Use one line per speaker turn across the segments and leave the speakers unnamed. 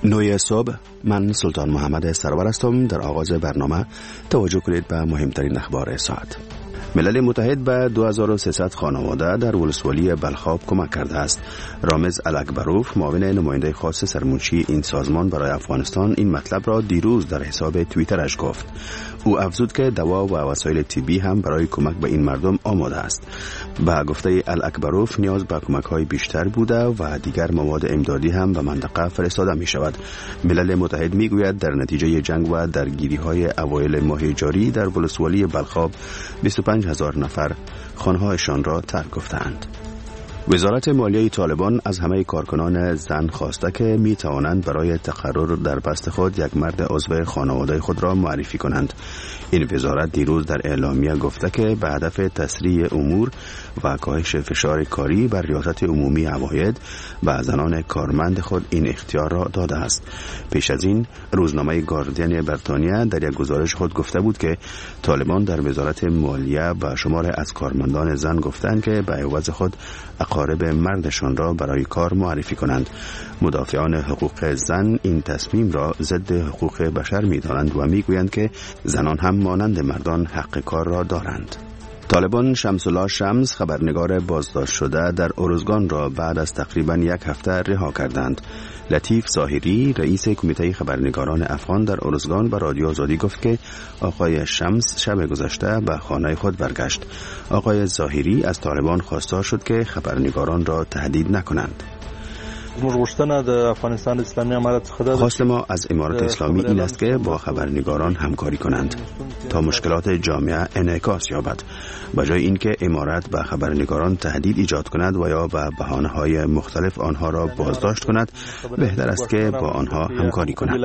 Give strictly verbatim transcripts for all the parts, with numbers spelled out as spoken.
نوی صبح، من سلطان محمد سرور هستم. در آغاز برنامه توجه کنید به مهمترین اخبار ساعت. ملل متحد به دو هزار و سیصد خانواده در ولسوالی بلخاب کمک کرده است. رامز الاکبروف، معاون نماینده خاص سرمنشی این سازمان برای افغانستان، این مطلب را دیروز در حساب توییترش گفت. او افزود که دوا و وسایل طبی هم برای کمک به این مردم آماده است. به گفته الاکبروف، نیاز به کمک‌های بیشتر بوده و دیگر مواد امدادی هم به منطقه فرستاده می شود. ملل متحد می گوید در نتیجه جنگ و درگیری‌های اوایل ماه جاری در ولسوالی بلخاب بیست و پنج هزار نفر خانه‌هایشان را ترک گفتند. وزارت مالیه طالبان از همه کارکنان زن خواسته که می توانند برای تقرر در پست خود یک مرد عضو خانواده خود را معرفی کنند. این وزارت دیروز در اعلامیه گفته که به هدف تسریع امور و کاهش فشار کاری بر ریاست عمومی عواید به زنان کارمند خود این اختیار را داده است. پیش از این روزنامه گاردین بریتانیا در یک گزارش خود گفته بود که طالبان در وزارت مالیه به شمار از کارمندان زن گفتند که به عوض خود اقارب مردشان را برای کار معرفی کنند. مدافعان حقوق زن این تصمیم را ضد حقوق بشر می‌دانند و می‌گویند که زنان هم مانند مردان حق کار را دارند. طالبان شمس الله شمس، خبرنگار بازداشت شده در ارزگان، را بعد از تقریباً یک هفته رها کردند. لطیف ظاهری، رئیس کمیته خبرنگاران افغان در ارزگان، به رادیو آزادی گفت که آقای شمس شب گذشته به خانه خود برگشت. آقای ظاهری از طالبان خواستار شد که خبرنگاران را تهدید نکنند. خواست ما از امارت اسلامی این است که با خبرنگاران همکاری کنند تا مشکلات جامعه انعکاس یابد، به جای اینکه امارت به خبرنگاران تهدید ایجاد کند و یا به بهانه‌های مختلف آنها را بازداشت کند. بهتر است که با آنها همکاری کند.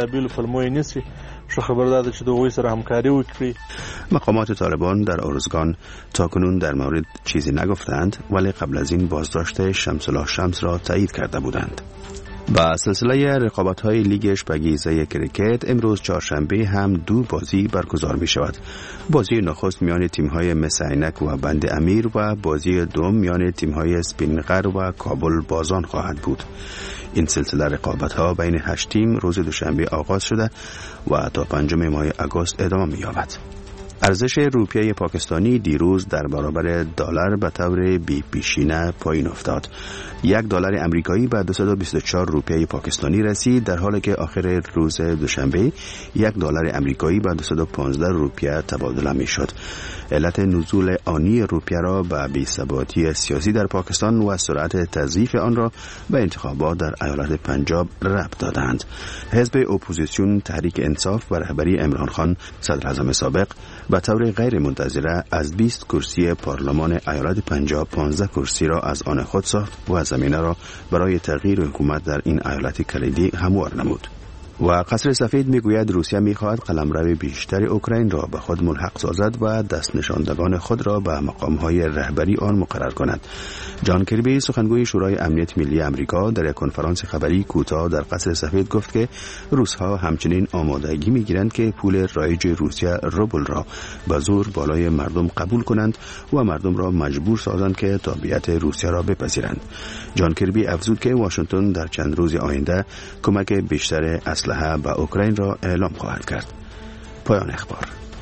مقامات طالبان در ارزگان تاکنون در مورد چیزی نگفتند، ولی قبل از این بازداشت شمس الله شمس را تایید کرده بودند. با سلسله رقابت‌های لیگ اشپگیزه کرکت امروز چهارشنبه هم دو بازی برگزار می شود. بازی نخست میان تیم‌های مس عینک و بند امیر و بازی دوم میان تیم‌های سپینغر و کابل بازان خواهد بود. این سلسله رقابت‌ها بین هشت تیم روز دوشنبه آغاز شده و تا پنجم ماه آگوست ادامه می‌یابد. ارزش روپیه پاکستانی دیروز در برابر دلار به طور بی پیشینه پایین افتاد. یک دلار امریکایی به دویست و بیست و چهار روپیه پاکستانی رسید، در حالی که آخر روز دوشنبه یک دلار امریکایی به دویست و پانزده روپیه تبادله می شد. علت نزول آنی روپیه را به بی‌ثباتی سیاسی در پاکستان و سرعت تضعیف آن را به انتخابات در ایالت پنجاب ربط دادند. حزب اپوزیسیون تحریک انصاف به رهبری عمران خان، صدر اعظم سابق، به طور غیر منتظره از بیست کرسی پارلمان ایالت پنجاب پانزده کرسی را از آن خود ساخت و زمینه را برای تغییر حکومت در این ایالت کلیدی هموار نمود. و قصر سفید میگوید روسیه میخواهد قلمرو بیشتر اوکراین را به خود ملحق سازد و دست نشاندگان خود را به مقامهای رهبری آن مقرر کند. جان کربی، سخنگوی شورای امنیت ملی امریکا، در یک کنفرانس خبری کوتاه در قصر سفید گفت که روس‌ها همچنین آمادگی میگیرند که پول رایج روسیه روبل را به زور بالای مردم قبول کنند و مردم را مجبور سازند که تابعیت روسیه را بپذیرند. جان کربی افزود که واشنگتن در چند روز آینده کمک بیشتر اسلحه به اوکراین را اعلام خواهد کرد. پایان اخبار.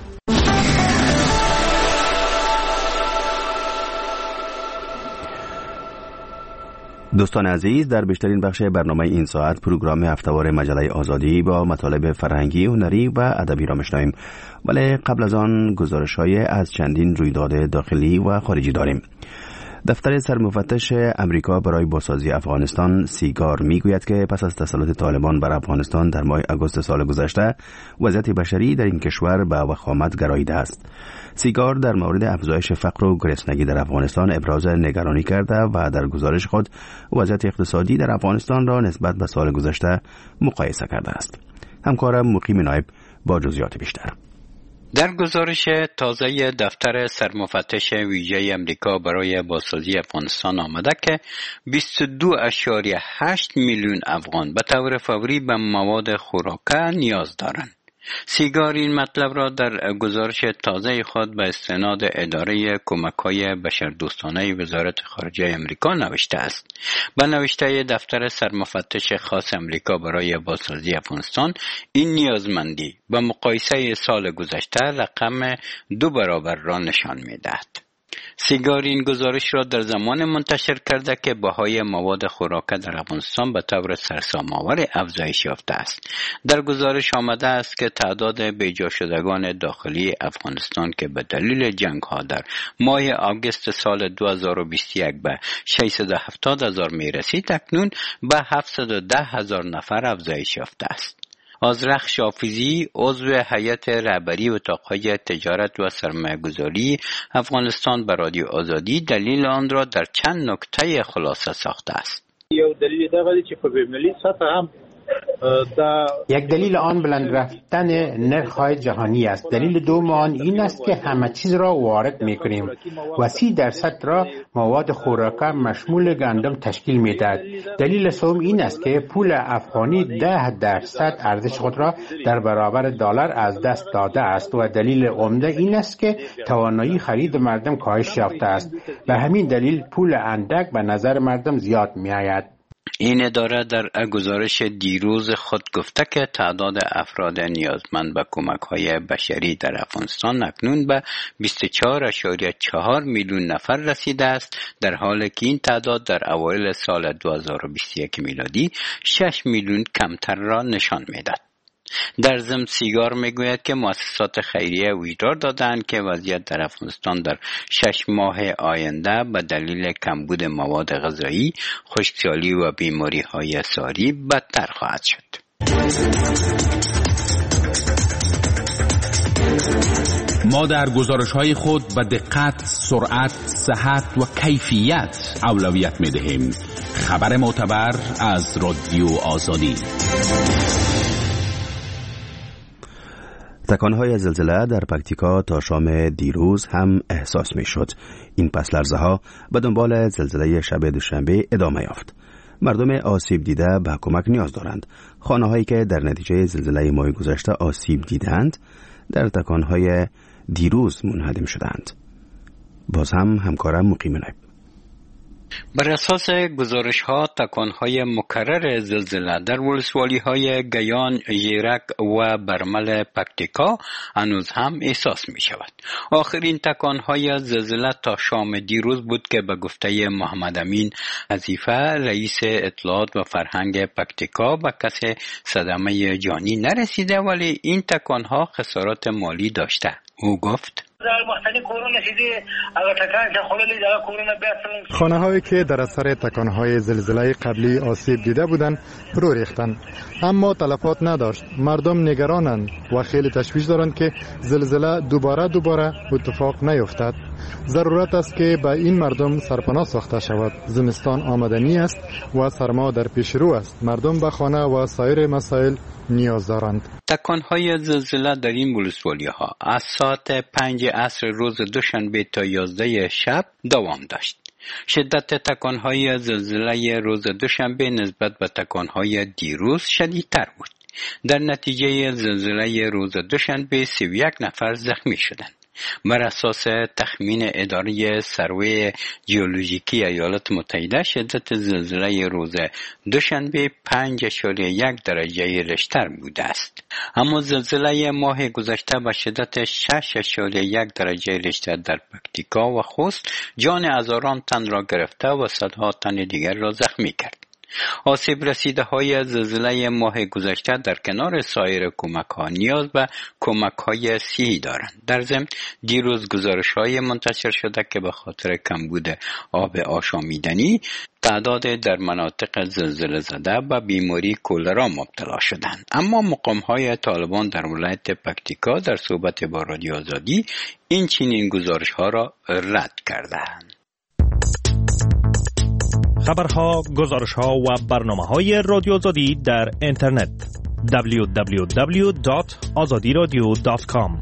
دوستان عزیز، در بیشترین بخش برنامه این ساعت پروگرام هفته‌وار مجله آزادی با مطالب فرهنگی، هنری و ادبی را میشنویم، ولی قبل از آن گزارش‌های از چندین رویداد داخلی و خارجی داریم. دفتر سرمفتش امریکا برای بازسازی افغانستان سیگار میگوید که پس از تسلط طالبان بر افغانستان در ماه آگوست سال گذشته وضعیت بشری در این کشور به وخامت گراییده است. سیگار در مورد افزایش فقر و گرسنگی در افغانستان ابراز نگرانی کرده و در گزارش خود وضعیت اقتصادی در افغانستان را نسبت به سال گذشته مقایسه کرده است. همکارم مقیم نایب با جزئیات بیشتر.
در گزارش تازه دفتر سرمفتش ویژه امریکا برای بازسازی افغانستان آمده که بیست و دو ممیز هشت میلیون افغان به طور فوری به مواد خوراکه نیاز دارند. سیگار این مطلب را در گزارش تازه خود به استناد اداره کمک‌های بشردوستانه وزارت خارجه امریکا نوشته است. به نوشته دفتر سرمفتش خاص امریکا برای بازسازی افغانستان، این نیازمندی به مقایسه سال گذشته رقم دو برابر را نشان می‌دهد. سیگار این گزارش را در زمان منتشر کرده که بهای مواد خوراکه در افغانستان به طور سرسام‌آور افزایش یافته است. در گزارش آمده است که تعداد بیجا شدگان داخلی افغانستان که به دلیل جنگ‌ها در ماه آگوست سال دو هزار و بیست و یک به ششصد و هفتاد هزار می رسید، اکنون به هفتصد و ده هزار نفر افزایش یافته است. آذرخ شافیزی، عضو هیئت رهبری اتاق‌های تجارت و سرمایه‌گذاری افغانستان به رادیو آزادی دلیل آن را در چند نکته خلاصه ساخته است.
یو دلیل دا غلی چې په بین‌المللي سطح هم
یک دلیل آن بلند رفتن نرخ‌های جهانی است. دلیل دوم آن این است که همه چیز را وارد می‌کنیم و سی درصد را مواد خوراکه مشمول گندم تشکیل می‌دهد. دلیل سوم این است که پول افغانی ده درصد ارزش خود را در برابر دلار از دست داده است و دلیل عمده این است که توانایی خرید مردم کاهش یافته است. به همین دلیل پول اندک به نظر مردم زیاد می‌آید.
این اداره در گزارش دیروز خود گفته که تعداد افراد نیازمند به کمک‌های بشری در افغانستان اکنون به بیست و چهار اشاریه چهار میلیون نفر رسیده است، در حالی که این تعداد در اوایل سال دو هزار و بیست و یک میلادی شش میلیون کمتر را نشان می‌دهد. در ضمن سیگار میگوید که مؤسسات خیریه هشدار دادند که وضعیت در افغانستان در شش ماه آینده به دلیل کمبود مواد غذایی، خشکسالی و بیماری‌های ساری بدتر خواهد شد.
ما در گزارش‌های خود به دقت، سرعت، صحت و کیفیت اولویت می‌دهیم. خبر معتبر از رادیو آزادی.
تکانهای زلزله در پکتیکا تا شام دیروز هم احساس می شد. این پس لرزه ها به دنبال زلزله شب دوشنبه ادامه یافت. مردم آسیب دیده به کمک نیاز دارند. خانه هایی که در نتیجه زلزله ماه گذشته آسیب دیدند در تکانهای دیروز منهدم شدند. باز هم همکارم مقیم نایب.
بر اساس گزارش ها تکانهای مکرر زلزله در ولسوالی های گیان، ژیرک و برمل پکتیکا هنوز هم احساس می شود. آخرین تکانهای زلزله تا شام دیروز بود که به گفته محمد امین حذیفه رئیس اطلاعات و فرهنگ پکتیکا به کسی صدمه جانی نرسیده، ولی این تکانها خسارات مالی داشته. او گفت
خانه هایی که در اثر تکان های زلزله قبلی آسیب دیده بودند فرو ریختند، اما تلفات نداشت. مردم نگرانند و خیلی تشویش دارند که زلزله دوباره دوباره اتفاق نیفتد. ضرورت است که به این مردم سرپناه ساخته شود. زمستان آمدنی است و سرما در پیش رو است. مردم به خانه و سایر مسائل نیاز دارند.
تکانهای زلزله در این ولسوالی ها از ساعت پنج عصر روز دوشنبه تا یازده شب دوام داشت. شدت تکانهای زلزله روز دوشنبه نسبت به تکانهای دیروز شدیدتر بود. در نتیجه زلزله روز دوشنبه سی و یک نفر زخمی شدند. بر اساس تخمین اداره سروی ژئولوژیکی ایالات متحده، شدت زلزله روز دوشنبه پنج اشاریه یک درجه ریشتر بوده است. اما زلزله ماه گذشته با شدت شش اشاریه یک درجه ریشتر در پکتیکا و خوست جان هزاران تن را گرفته و صدها تن دیگر را زخمی کرد. آسیب رسیده های زلزله ماه گذشته در کنار سایر کمک ها نیاز به کمک های صحی دارند. در ضمن دیروز گزارش های منتشر شده که به خاطر کمبود آب آشامیدنی تعداد در مناطق زلزله زده به بیماری کولرا مبتلا شدند. اما مقام های طالبان در ولایت پکتیکا در صحبت با رادیو آزادی این چنین گزارش ها را رد کردند.
خبرها، گزارشها و برنامه‌های رادیو آزادی در اینترنت دبلیو دبلیو دبلیو دات آزادی رادیو دات کام.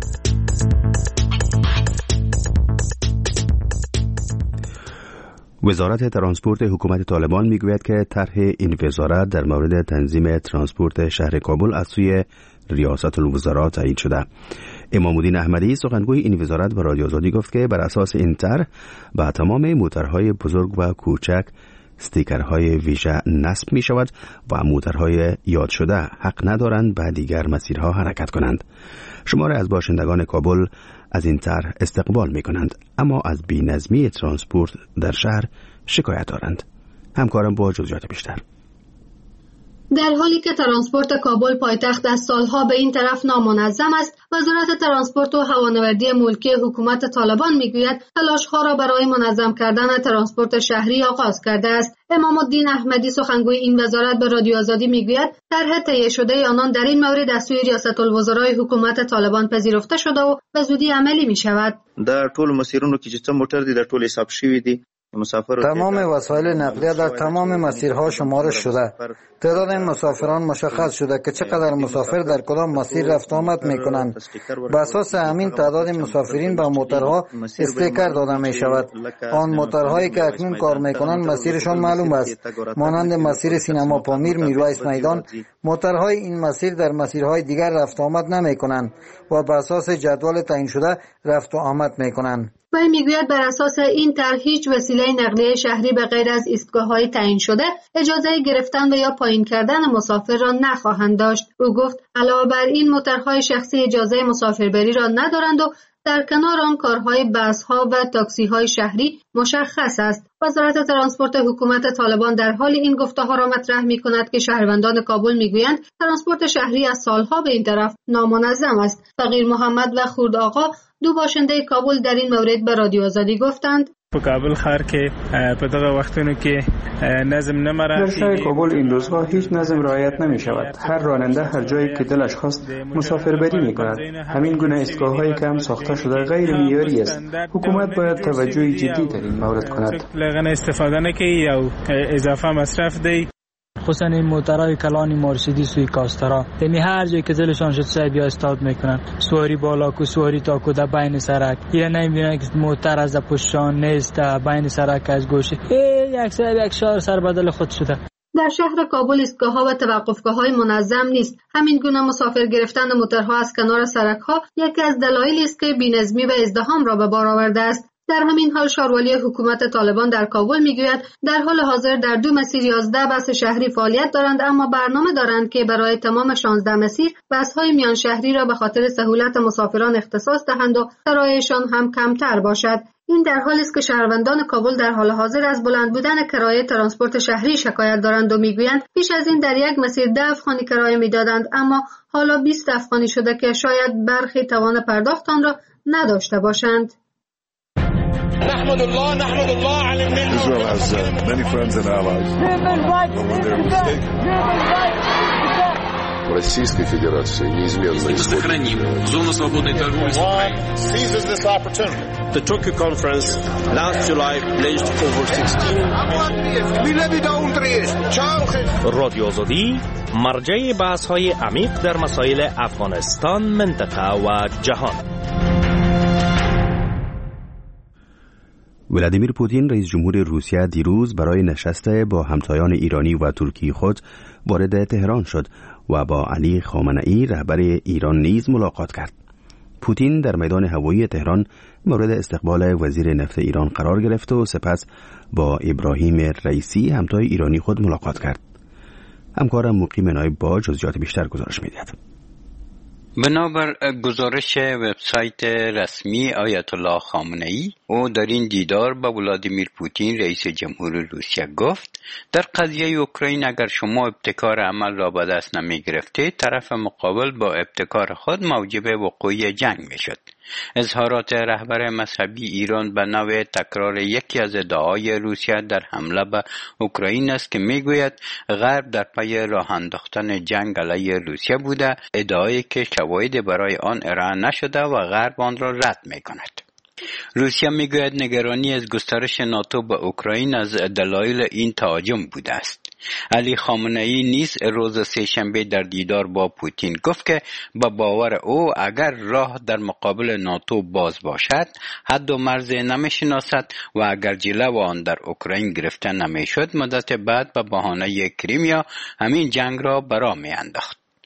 وزارت ترانسپورت حکومت طالبان میگوید که طرح این وزارت در مورد تنظیم ترانسپورت شهر کابل از سوی ریاست الوزراء تایید شده. امام الدین احمدی سخنگوی این وزارت به رادیو آزادی گفت که بر اساس این طرح به تمام موترهای بزرگ و کوچک استیکرهای ویژه نصب می شود و موترهای یاد شده حق ندارند به دیگر مسیرها حرکت کنند. شماره از باشندگان کابل از این طرح استقبال می کنند، اما از بی‌نظمی ترانسپورت در شهر شکایت دارند. همکارم با جزئیات بیشتر.
در حالی که ترانسپورت کابل پایتخت از سالها به این طرف نامنظم است، وزارت ترانسپورت و هوانوردی ملکی حکومت طالبان میگوید تلاش‌ها را برای منظم کردن ترانسپورت شهری آغاز کرده است. امام الدین احمدی سخنگوی این وزارت به رادیو آزادی میگوید طرح تهیه شده آنان در این مورد از سوی ریاست الوزرای حکومت طالبان پذیرفته شده و به زودی عملی می شود.
در ټول مسیرونو کې چې څه موټر دي در ټول حساب شوی دي.
تمام وسایل نقلیه در تمام مسیرها شمارش شده. تعداد این مسافران مشخص شده که چقدر مسافر در کدام مسیر رفت آمد می کنند. بر اساس همین تعداد مسافرین به موترها استیکر داده می شود. آن موترهایی که اکنون کار می کنند مسیرشان معلوم است. مانند مسیر سینما پامیر میرویس میدان، موترهای این مسیر در مسیرهای دیگر رفت آمد نمی کنند و بر اساس جدول تعیین شده رفت و آمد می کنند.
وی میگوید بر اساس این طرح هیچ وسیله نقلیه شهری به غیر از ایستگاه‌های تعیین شده اجازه گرفتن و یا پایین کردن مسافر را نخواهند داشت. او گفت علاوه بر این موترهای شخصی اجازه مسافربری را ندارند و در کنار آن کارهای بس‌ها و تاکسی‌های شهری مشخص است. وزارت ترانسپورت حکومت طالبان در حال این گفته‌ها را مطرح می‌کند که شهروندان کابل می‌گویند ترانسپورت شهری از سالها به این طرف نامنظم است. فقیر محمد و خورد آقا دو باشنده کابل در این مورد به رادیو آزادی گفتند
په کابل ښار کې په دغه وختونو کې نظم نه مراعات
در شهر کابل این روزها هیچ نظم رعایت نمی شود. هر راننده هر جایی که دلش خواست مسافربری می کند. همین گونه ایستگاه‌هایی که هم ساخته شده غیر معیاری است. حکومت باید توجه جدی در این مورد کند.
لغن استفاده نکنی یا اضافه مصرف دی.
خصوصا این موترهای کلانی مرسیدس سوی کاسترا، یعنی هر جایی که دلشان شد ساید یا استاد میکنن، سواری بالا کو سواری تا کو در بین سرک، یا نمیبینن که موتر از پشتشان نیست بین سرک از گوشه یک سر یک شهر سر بدل خود شده.
در شهر کابل ایستگاه‌ها و توقفگاه‌های منظم نیست. همین گونه مسافر گرفتن موترها از کنار سرک‌ها یکی از دلایلی است که بی‌نظمی و ازدحام را به بار آورده است. در همین حال شاروالی حکومت طالبان در کابل میگوید در حال حاضر در دو مسیر یازده بس شهری فعالیت دارند، اما برنامه دارند که برای تمام شانزده مسیر بس‌های میان شهری را به خاطر سهولت مسافران اختصاص دهند و کرایه‌شان هم کمتر باشد. این در حالی است که شهروندان کابل در حال حاضر از بلند بودن کرایه ترانسپورت شهری شکایت دارند و میگویند پیش از این در یک مسیر ده افغانی کرایه میدادند، اما حالا بیست افغانی شده که شاید برخی توان پرداخت آن را نداشته باشند.
نحمد الله نحمد الله على النعمة. Israel has uh, many friends and allies.
Российской Федерации неизменно
сохраним зону свободной торговли с Украиной.
Seizes this opportunity.
The Tokyo conference last July pledged over sixteen.
رادیو آزادی مرجع بحث‌های عمیق در مسائل افغانستان، منطقه و جهان.
ولادیمیر پوتین رئیس جمهور روسیه دیروز برای نشست با همتایان ایرانی و ترکی خود وارد تهران شد و با علی خامنه‌ای رهبر ایران نیز ملاقات کرد. پوتین در میدان هوایی تهران مورد استقبال وزیر نفت ایران قرار گرفت و سپس با ابراهیم رئیسی همتای ایرانی خود ملاقات کرد. همکارم مقیم نایب با جزئیات بیشتر گزارش می‌دهد.
بنابر گزارش وبسایت رسمی آیت الله خامنه‌ای، او در این دیدار با ولادیمیر پوتین رئیس جمهور روسیه گفت در قضیه اوکراین اگر شما ابتکار عمل را به دست نمی گرفتید، طرف مقابل با ابتکار خود موجب وقوع جنگ می شد. اظهارات رهبر مذهبی ایران به نوع تکرار یکی از ادعاهای روسیه در حمله به اوکراین است که میگوید غرب در پی راه انداختن جنگ علیه روسیه بوده، ادعایی که شواهدی برای آن ارائه نشده و غرب آن را رد میکند. روسیه میگوید نگرانی از گسترش ناتو به اوکراین از دلایل این تهاجم بوده است. علی خامنه‌ای نیز روز سه‌شنبه در دیدار با پوتین گفت که با باور او اگر راه در مقابل ناتو باز باشد، حد و مرز نمی‌شناسد و اگر جلو آن در اوکراین گرفته نمی‌شد، مدت بعد به بهانه کریمیا همین جنگ را برا می‌انداخت.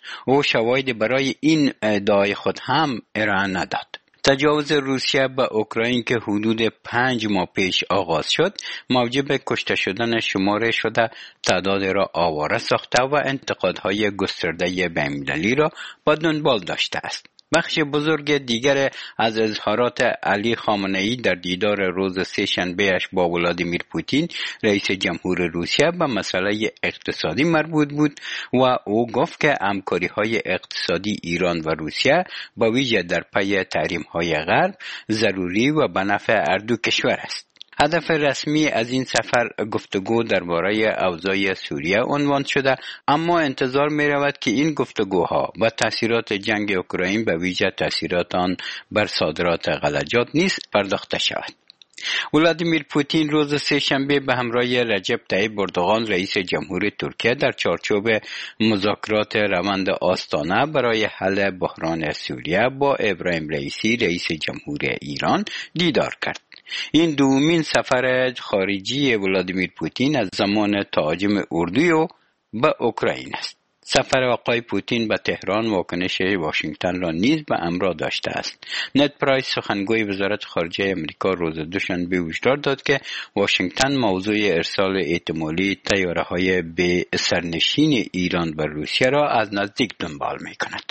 او شواهد برای این ادعای خود هم ارائه نداد. تجاوز روسیه به اوکراین که حدود پنج ماه پیش آغاز شد موجب کشته شدن شماره شده تعداد را آواره ساخته و انتقادهای گسترده بین‌المللی را با دنبال داشته است. بخش بزرگ دیگر از اظهارات علی خامنه‌ای در دیدار روز سه شنبهش با ولادیمیر پوتین رئیس جمهور روسیه به مسئله اقتصادی مربوط بود و او گفت که همکاری‌های اقتصادی ایران و روسیه با ویژه در پی تحریم‌های غرب ضروری و به نفع هر دو کشور است. هدف رسمی از این سفر گفتگو درباره اوضاع سوریه عنوان شده، اما انتظار می رود که این گفتگوها و تاثیرات جنگ اوکراین به ویژه تاثیرات آن بر صادرات غلجات نیز پرداخته شود. ولادیمیر پوتین روز سه شنبه به همراه رجب طیب اردوغان رئیس جمهور ترکیه در چارچوب مذاکرات روند آستانه برای حل بحران سوریه با ابراهیم رئیسی رئیس جمهور ایران دیدار کرد. این دومین سفر خارجی ولادیمیر پوتین از زمان تهاجم اردوی به اوکراین است. سفر آقای پوتین به تهران واکنش واشنگتن را نیز به همراه داشته است. نت پرایس سخنگوی وزارت خارجه آمریکا روز دوشنبه هشدار داد که واشنگتن موضوع ارسال احتمالی طیاره‌های به سرنشین ایران و روسیه را از نزدیک دنبال می‌کند.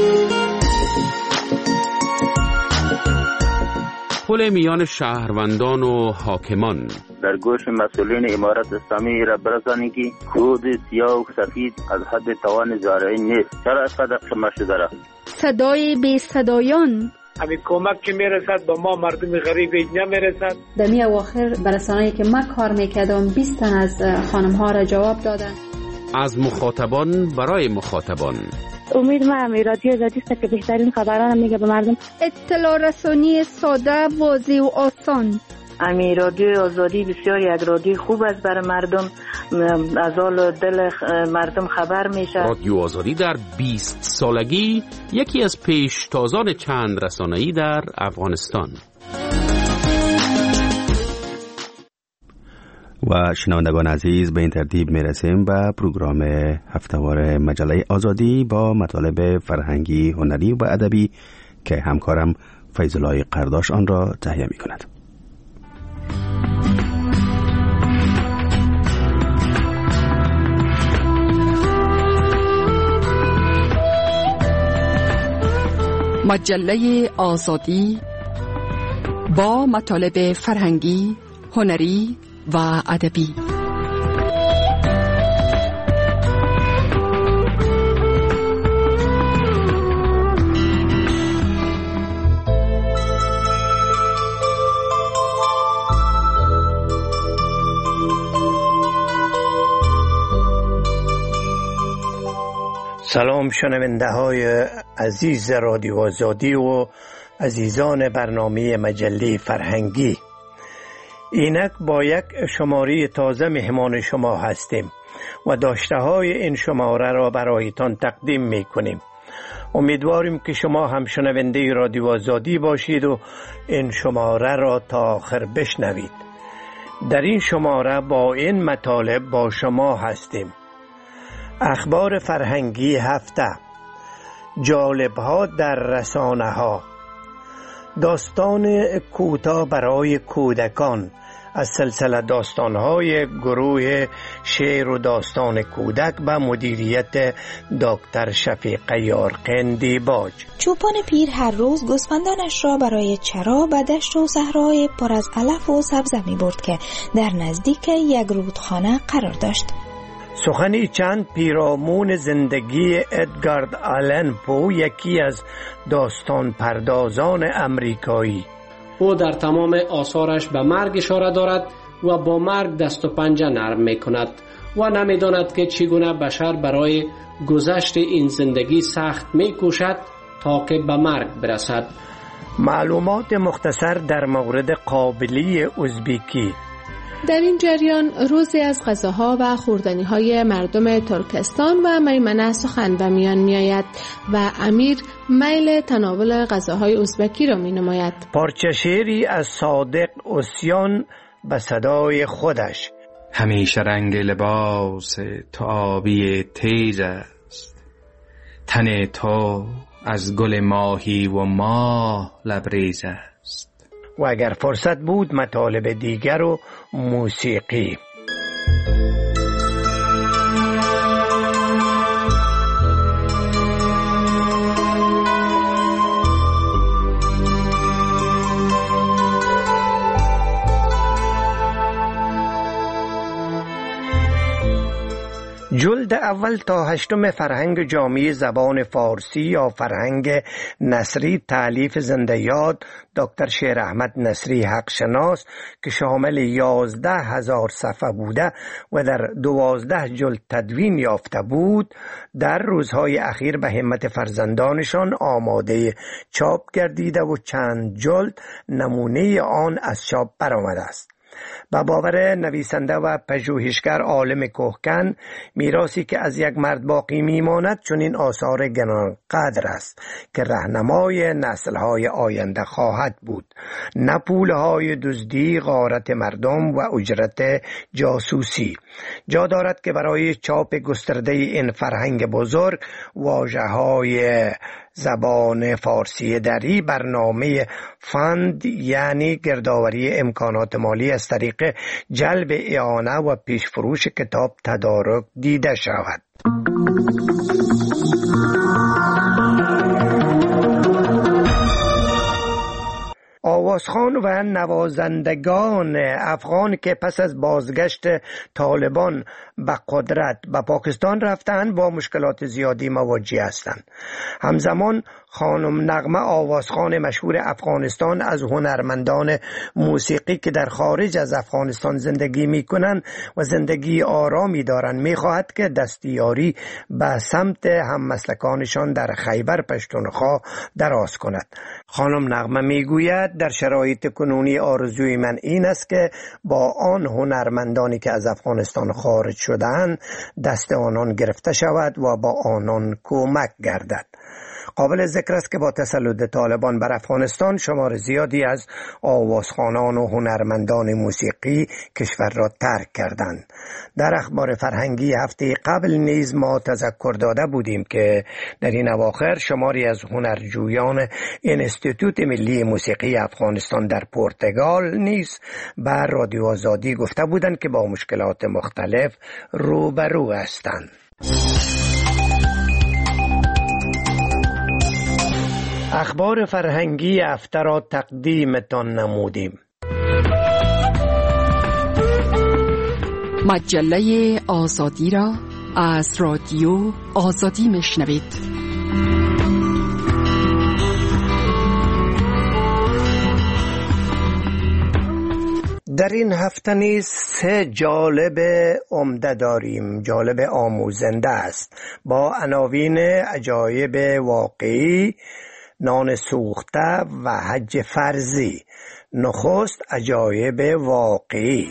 پل میان شهروندان و حاکمان
در گوش مسئولین امارت اسلامی را برسانید که کود سیاه و سفید از حد توان زارعین نیست. چرا اینقدر خمه شده را؟
صدای بی صدایان
همین کمک که میرسد با ما مردم غریب نمیرسد.
در می اواخر برسانه‌ای که من کار میکردم بیست تن از خانم ها را جواب دادن.
از مخاطبان برای مخاطبان.
امید ما هم رادیو آزادی است که بهترین خبران میگه به مردم. اطلاع رسانی ساده، واضح و آسان.
امی رادیو آزادی بسیار یک رادیو خوب است برای مردم، از حال دل مردم خبر میشه.
رادیو آزادی در بیست سالگی یکی از پیشتازان چند رسانه‌ای در افغانستان.
و شنوندگان عزیز، به این ترتیب میرسیم به پروگرام هفتهوار مجله آزادی با مطالب فرهنگی، هنری و ادبی که همکارم فیض‌الله قرداش آن را تهیه می کند.
مجله آزادی با مطالب فرهنگی، هنری و ادبی.
سلام شنونده های عزیز رادیو آزادی و عزیزان برنامه مجله فرهنگی. اینک با یک شماره تازه مهمان شما هستیم و داشته های این شماره را برایتان تقدیم می کنیم. امیدواریم که شما هم شنونده رادیو آزادی باشید و این شماره را تا آخر بشنوید. در این شماره با این مطالب با شما هستیم: اخبار فرهنگی هفته، جالب‌ها در رسانه ها، داستان کوتاه برای کودکان از سلسله داستان‌های گروه شعر و داستان کودک به مدیریت دکتر شفیق یارقند باج.
چوپان پیر هر روز گوسفندانش را برای چرا به دشت و صحرای پر از علف و سبزه می برد که در نزدیک یک رودخانه قرار داشت.
سخنی چند پیرامون زندگی ادگار آلن پو، یکی از داستان پردازان امریکایی.
او در تمام آثارش به مرگ اشاره دارد و با مرگ دست و پنجه نرم می کند و نمی داند که چگونه بشر برای گذشت این زندگی سخت می کوشد تا که به مرگ برسد.
معلومات مختصر در مورد قابلی ازبکی.
در این جریان روزی از غذاها و خوردنی‌های مردم ترکستان و میمنه سخن به میان می‌آید و امیر میل تناول غذاهای ازبکی را می‌نماید.
پارچه شعری از صادق اوسیان به صدای خودش.
همیشه رنگ لباس تو آبی تیز است،
تن تو از گل ماهی و ماه لبریز است.
و اگر فرصت بود مطالب دیگر و موسیقی. جلد اول تا هشتم فرهنگ جامعی زبان فارسی یا فرهنگ نثری تالیف زنده یاد دکتر شیر احمد نصری حقشناس که شامل یازده هزار صفحه بوده و در دوازده جلد تدوین یافته بود، در روزهای اخیر به همت فرزندانشان آماده چاپ گردیده و چند جلد نمونه آن از چاپ برآمده است. با باور نویسنده و پژوهشگر عالم کهکن، میراثی که از یک مرد باقی میماند چون این آثار گران قدر است که راهنمای نسل‌های آینده خواهد بود، نه پولهای دزدی، غارت مردم و اجرت جاسوسی. جا دارد که برای چاپ گسترده این فرهنگ بزرگ واژه‌های زبان فارسی دری برنامه فند یعنی گردآوری امکانات مالی از طریق جلب اعانه و پیشفروش کتاب تدارک دیده شود. آوازخوان و نوازندگان افغان که پس از بازگشت طالبان به قدرت به پاکستان رفتند با مشکلات زیادی مواجه هستند. همزمان خانم نغمه آوازخوان مشهور افغانستان از هنرمندان موسیقی که در خارج از افغانستان زندگی می کنند و زندگی آرامی دارند می خواهد که دستیاری به سمت هممسلکانشان در خیبر پشتونخوا دراز کند. خانم نغمه می گوید در شرایط کنونی آرزوی من این است که با آن هنرمندانی که از افغانستان خارج شدند دست آنان گرفته شود و با آنان کمک گردد. قابل ذکر است که با تسلط طالبان بر افغانستان شمار زیادی از آوازخوانان و هنرمندان موسیقی کشور را ترک کردند. در اخبار فرهنگی هفته قبل نیز ما تذکر داده بودیم که در این اواخر شماری از هنرجویان انستیتوت ملی موسیقی افغانستان در پرتغال نیز بر رادیو آزادی گفته بودند که با مشکلات مختلف روبرو هستند. اخبار فرهنگی هفته را تقدیمتان نمودیم.
مجله آزادی را از رادیو آزادی میشنوید.
در این هفته نیز سه جالب عمده داریم. جالب آموزنده است با عناوین عجایب واقعی، نان سوخته و حج فرضی. نخست عجایب واقعی.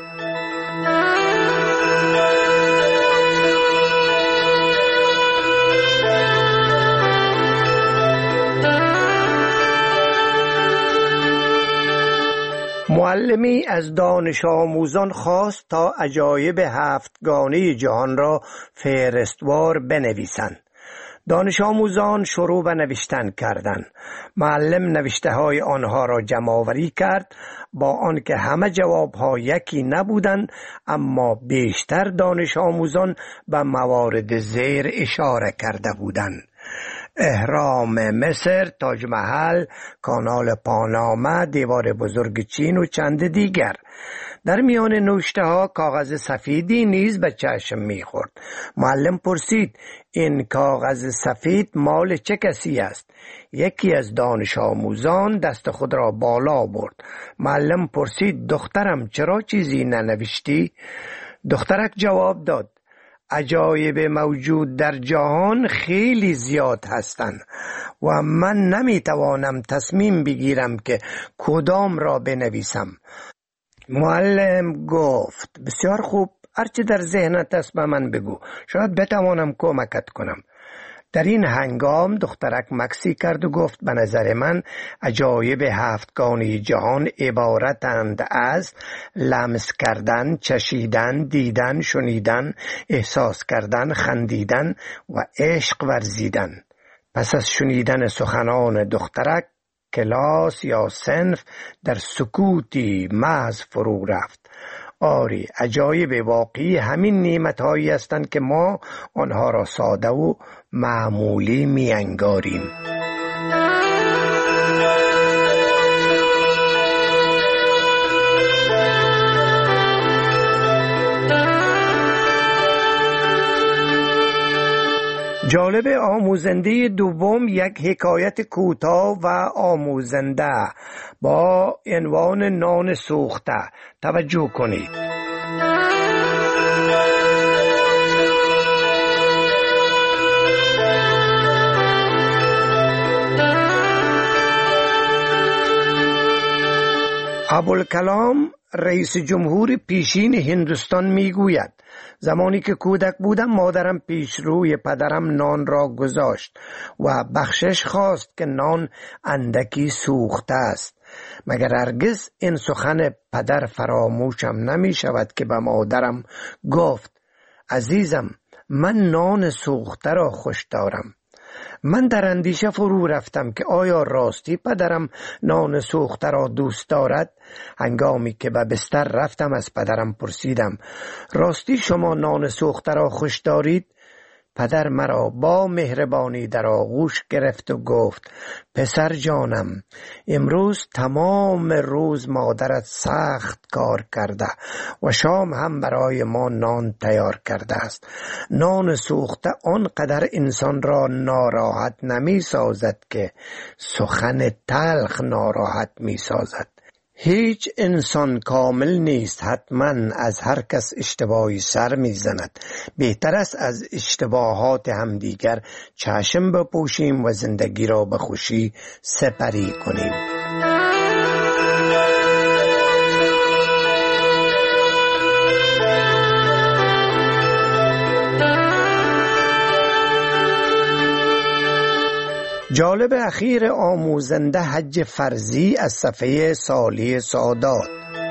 معلمی از دانش آموزان خواست تا عجایب هفتگانه جهان را فهرستوار بنویسند. دانش آموزان شروع به نوشتن کردند. معلم نوشته های آنها را جمع آوری کرد، با آنکه همه جواب ها یکی نبودند، اما بیشتر دانش آموزان به موارد زیر اشاره کرده بودند: اهرام مصر، تاج محل، کانال پاناما، دیوار بزرگ چین و چند دیگر. در میان نوشته ها کاغذ سفیدی نیز به چشم میخورد. معلم پرسید: این کاغذ سفید مال چه کسی است؟ یکی از دانش آموزان دست خود را بالا برد. معلم پرسید: دخترم چرا چیزی ننوشتی؟ دخترک جواب داد: عجایب موجود در جهان خیلی زیاد هستند و من نمیتوانم تصمیم بگیرم که کدام را بنویسم. معلم گفت: بسیار خوب، هرچی در ذهنت است به من بگو، شاید بتوانم کمکت کنم. در این هنگام دخترک مکسی کرد و گفت به نظر من عجایب هفتگانی جهان عبارتند از لمس کردن، چشیدن، دیدن، شنیدن، احساس کردن، خندیدن و عشق ورزیدن. پس از شنیدن سخنان دخترک کلاس یا صنف در سکوتی محض فرو رفت. آری عجایب واقعی همین نعمت‌هایی هستند که ما آنها را ساده و معمولی می انگاریم. جالب آموزنده دوم یک حکایت کوتاه و آموزنده با عنوان نان سوخته. توجه کنید. ابوالکلام رئیس جمهور پیشین هندوستان میگوید زمانی که کودک بودم مادرم پیش روی پدرم نان را گذاشت و بخشش خواست که نان اندکی سوخته است. مگر هرگز این سخن پدر فراموشم نمی شود که به مادرم گفت عزیزم من نان سوخته را خوش دارم. من در اندیشه فرو رفتم که آیا راستی پدرم نان سوخته را دوست دارد؟ هنگامی که به بستر رفتم از پدرم پرسیدم راستی شما نان سوخته را خوش دارید؟ پدر مرا با مهربانی در آغوش گرفت و گفت پسر جانم امروز تمام روز مادرت سخت کار کرده و شام هم برای ما نان تیار کرده است. نان سوخته آنقدر انسان را ناراحت نمی سازد که سخن تلخ ناراحت می سازد. هیچ انسان کامل نیست، حتما از هر کس اشتباهی سر میزند. بهتر است از اشتباهات همدیگر چشم بپوشیم و زندگی را به خوشی سپری کنیم. جالب اخیر آموزنده حج فرضی از صفحه صالح سادات.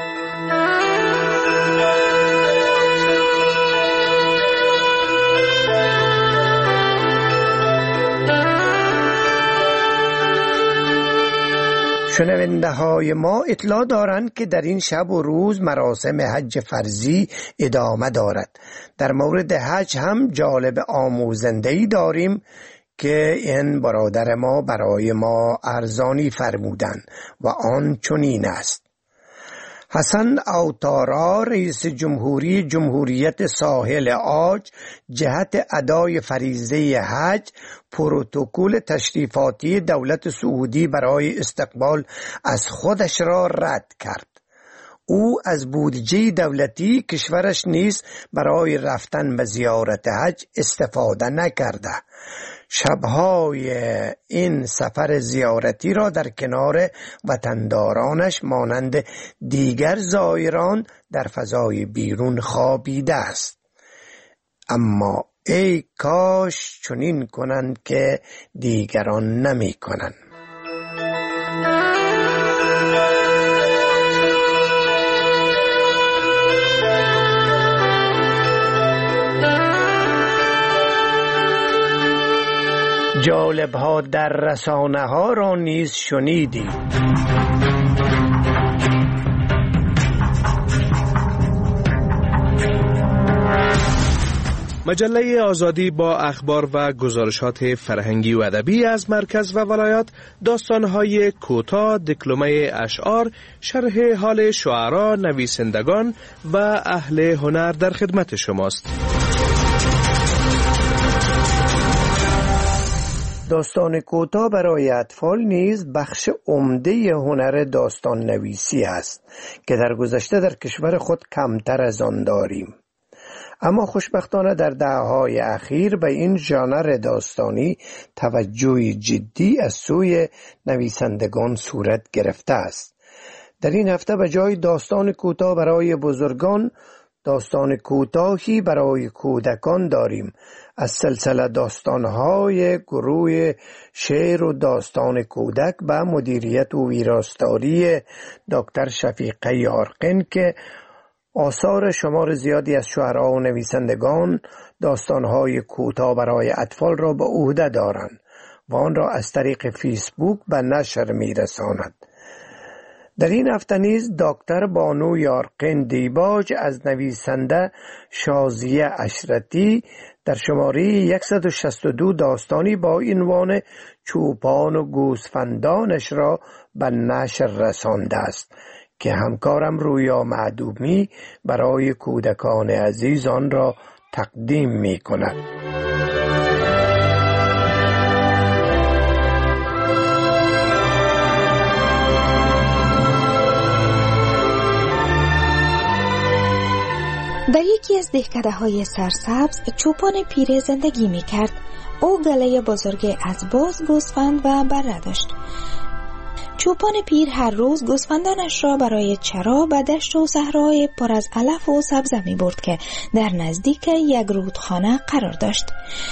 شنونده های ما اطلاع دارند که در این شب و روز مراسم حج فرضی ادامه دارد. در مورد حج هم جالب آموزنده‌ای داریم که این برادر ما برای ما ارزانی فرمودن و آن چنین است. حسن اوتارا رئیس جمهوری جمهوریت ساحل عاج جهت ادای فریضه حج پروتکل تشریفاتی دولت سعودی برای استقبال از خودش را رد کرد. او از بودجه دولتی کشورش نیز برای رفتن به زیارت حج استفاده نکرده. شبهای این سفر زیارتی را در کنار وطندارانش مانند دیگر زائران در فضای بیرون خوابیده است. اما ای کاش چنین کنند که دیگران نمی کنند. جالب ها در رسانه ها را نیز شنیدید.
مجله آزادی با اخبار و گزارشات فرهنگی و ادبی از مرکز و ولایات، داستان‌های کوتاه، دکلمه اشعار، شرح حال شعرا، نویسندگان و اهل هنر در خدمت شماست.
داستان کوتاه برای اطفال نیز بخش عمده هنر داستان نویسی است که در گذشته در کشور خود کمتر از آن داریم. اما خوشبختانه در دهه‌های اخیر به این ژانر داستانی توجه جدی از سوی نویسندگان صورت گرفته است. در این هفته به جای داستان کوتاه برای بزرگان، داستان کوتاهی برای کودکان داریم از سلسله داستانهای گروه شعر و داستان کودک به مدیریت و ویراستاری دکتر شفیقه یارقین که آثار شمار زیادی از شعرا و نویسندگان داستانهای کوتاه برای اطفال را به عهده دارند و آن را از طریق فیسبوک به نشر می‌رساند. در این هفته نیز دکتر بانو یارقین دیباج از نویسنده شازیه اشرتی در شماره صد و شصت و دو داستانی با عنوان چوپان و گوسفندانش را به نشر رسانده است که همکارم رویا معدومی برای کودکان عزیز آن را تقدیم می کند.
در یکی از دهکده های سرسبز چوپان پیر زندگی می کرد. او گله بزرگ از باز، گوسفند و بره داشت. چوپان پیر هر روز گوسفندانش را برای چرا به دشت و صحرای پر از علف و سبزه می برد که در نزدیک یک رودخانه قرار داشت.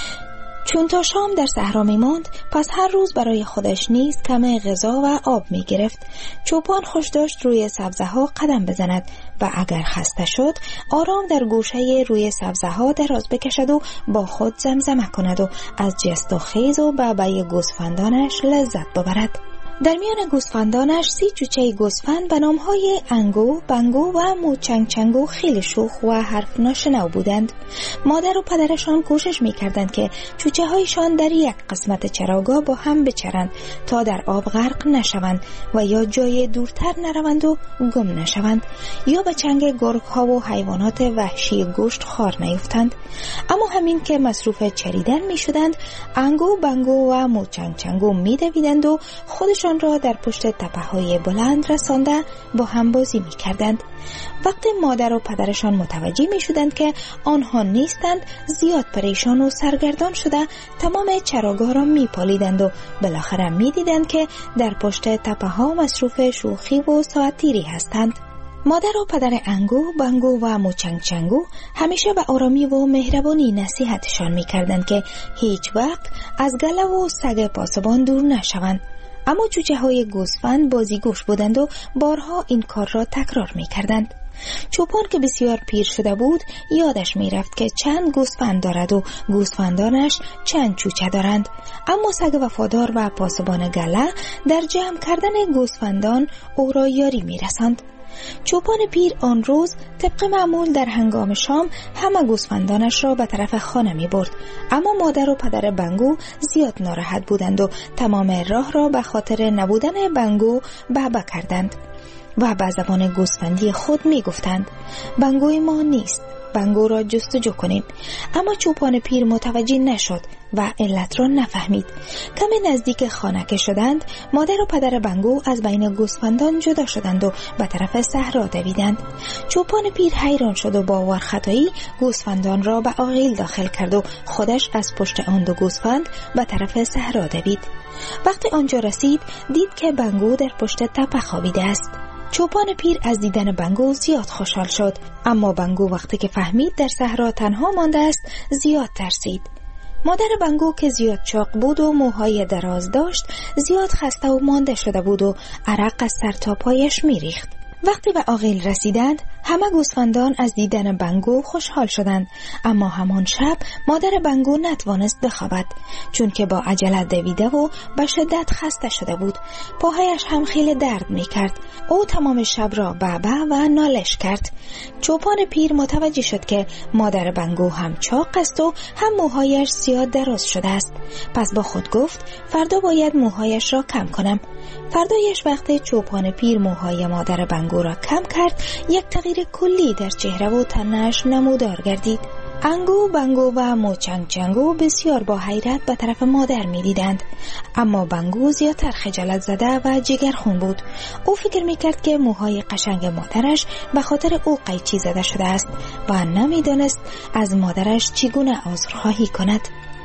چون تا شام در صحرا می ماند، پس هر روز برای خودش نیز کم غذا و آب می گرفت. چوپان خوش داشت روی سبزه ها قدم بزند و اگر خسته شد آرام در گوشه روی سبزه ها دراز بکشد و با خود زمزمه کند و از جست و خیز و بابای گوسفندانش لذت ببرد. در میان گوسفندانش سی چوچه گوسفند به نامهای انگو، بنگو و موچنگچنگو خیلی شوخ و حرف ناشنو بودند. مادر و پدرشان کوشش می‌کردند که چوچه هایشان در یک قسمت چراگاه با هم بچرند تا در آب غرق نشوند و یا جای دورتر نروند و گم نشوند یا به چنگ گرگ‌ها و حیوانات وحشی گوشت خار نیفتند. اما همین که مصروف چریدن می‌شدند، انگو، بنگو و موچنگچنگو می‌دویدند و خودشان را در پشت تپه‌های بلند رسانده با هم بازی می‌کردند. وقتی مادر و پدرشان متوجه می‌شدند که آنها نیستند، زیاد پریشان و سرگردان شده تمام چراگاه را می‌پالیدند و بالاخره می‌دیدند که در پشت تپه‌ها مصروف شوخی و ساعتیری هستند. مادر و پدر انگو، بنگو و موچنگچنگو همیشه به آرامی و مهربانی نصیحتشان می‌کردند که هیچ وقت از گله و سگ پاسبان دور نشوند. اما چوچه های گوسفند بازیگوش بودند و بارها این کار را تکرار می کردند. چوپان که بسیار پیر شده بود یادش می رفت که چند گوسفند دارد و گوسفندانش چند چوچه دارند. اما سگ وفادار و پاسبان گله در جمع کردن گوسفندان او را یاری می رسند. چوپان پیر آن روز طبق معمول در هنگام شام همه گوسفندانش را به طرف خانه می برد. اما مادر و پدر بنگو زیاد ناراحت بودند و تمام راه را به خاطر نبودن بنگو بابا کردند و به زبان گوسفندی خود می گفتند بنگوی ما نیست، بنگو را جستجو کنیم. اما چوپان پیر متوجه نشد و علت را نفهمید. کمی نزدیک خانه که شدند، مادر و پدر بنگو از بین گوسفندان جدا شدند و به طرف صحرا دویدند. چوپان پیر حیران شد و با ورختایی گوسفندان را به آغیل داخل کرد و خودش از پشت آن دو گوسفند به طرف صحرا دوید. وقتی آنجا رسید، دید که بنگو در پشت تپه خوابیده است. چوپان پیر از دیدن بنگو زیاد خوشحال شد، اما بنگو وقتی که فهمید در صحرا تنها مانده است زیاد ترسید. مادر بنگو که زیاد چاق بود و موهای دراز داشت زیاد خسته و مانده شده بود و عرق از سر تا پایش میریخت. وقتی به آغیل رسیدند همه گوسفندان از دیدن بنگو خوشحال شدند، اما همان شب مادر بنگو نتوانست بخوابد چون که با عجله دویده و به شدت خسته شده بود. پاهایش هم خیلی درد میکرد. او تمام شب را بابا و نالش کرد. چوپان پیر متوجه شد که مادر بنگو هم چاق است و هم موهایش زیاد دراز شده است. پس با خود گفت فردا باید موهایش را کم کنم. فردایش وقتی چوپان پیر موهای مادر بنگو را کم کرد، یک تغییر کلی در چهره و تنش نمودار گردید. انگو، بنگو و موچنگچنگو بسیار با حیرت به طرف مادر می دیدند. اما بنگو زیادتر خجالت زده و جگرخون بود. او فکر می کرد که موهای قشنگ مادرش به خاطر او قیچی زده شده است و نمی دانست از مادرش چگونه عذرخواهی کند.